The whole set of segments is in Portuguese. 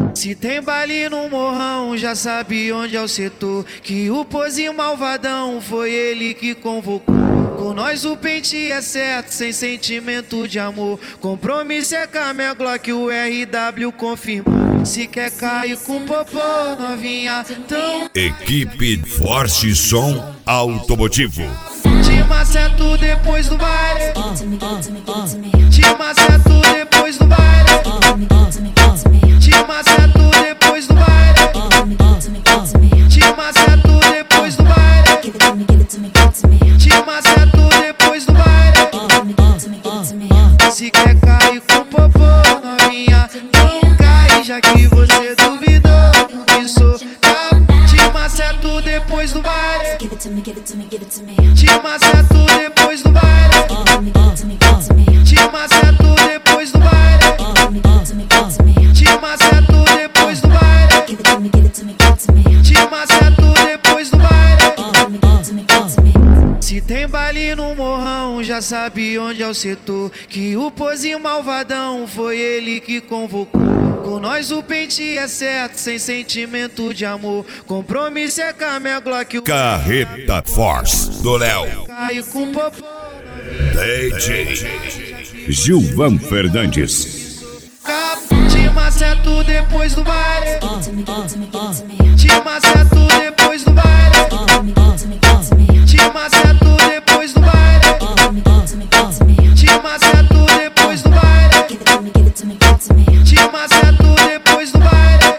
Se tem baile no morrão, já sabe onde é o setor. Que o pozinho malvadão foi ele que convocou. Com nós o pente é certo, sem sentimento de amor. Compromisso é com a minha Glock, o RW confirmou. Se quer cair com popô, novinha, então Equipe Force Som Automotivo. te maceto depois do baile. Te maceto depois do baile. Te maceto depois do baile. Te maceto depois do baile. Te maceto depois do baile. Se quer cair com popô, novinha, não cai, já que você duvidou que sou te maceto depois do baile. Te maceto depois do baile. Te maceto depois do baile. Te maceto depois do baile. Te maceto depois do baile. Se tem baile no morrão, já sabe onde é o setor. Que o pozinho malvadão foi ele que convocou. Com nós o pente é certo, sem sentimento de amor. Compromisso é com a minha Glock. Carreta Force do Léo. Cai com popô. DJ Gilvan Fernandes. Te maceto depois do baile. Te maceto depois do baile. Te maceto depois do baile. Te maceto depois do baile. Te maceto depois do baile.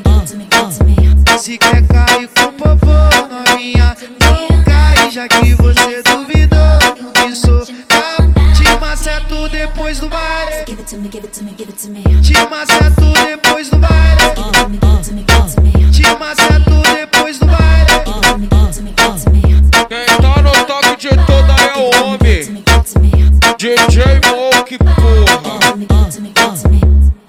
Se quer cair com popô, novinha, não cai, já que você duvidou que sou te maceto depois do baile. Te maceto depois do baile. Te maceto depois do baile. Quem tá no toque de toda é o homem DJ Moke, porra.